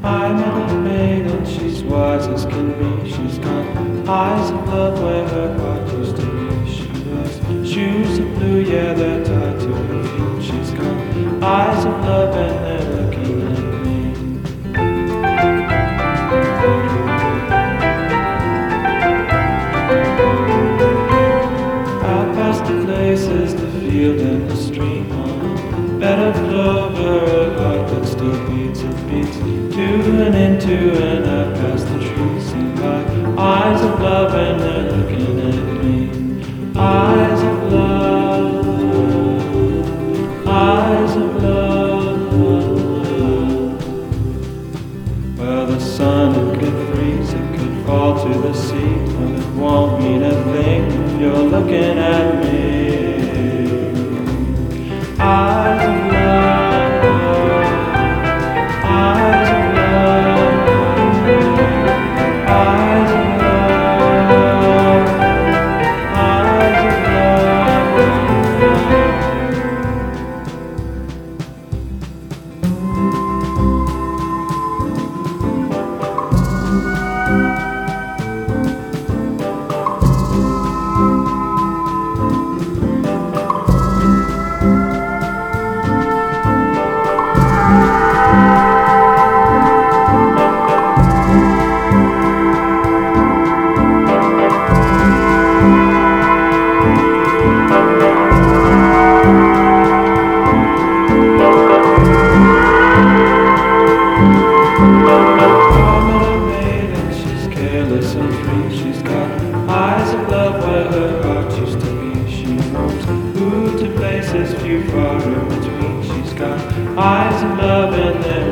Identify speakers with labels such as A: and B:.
A: I met a maid and she's wise as can be. She's got eyes of love where her heart used to be. She wears shoes of blue, yeah, they're tied to her feet. She's got eyes of love and they're looking at me. Out past the places, the field and the stream, on a bed of clover, her heart that still beats and beats. To and into and out past the trees, seen by eyes of love and they're looking at me. Eyes of love, eyes of love. Well, the sun, it could freeze, it could fall to the sea, but it won't mean a thing if you're looking at me. Eyes of love, eyes of love, eyes of love, eyes of and free. She's got eyes of love where her heart used to be. She moves who to places few far in between. She's got eyes of love and they're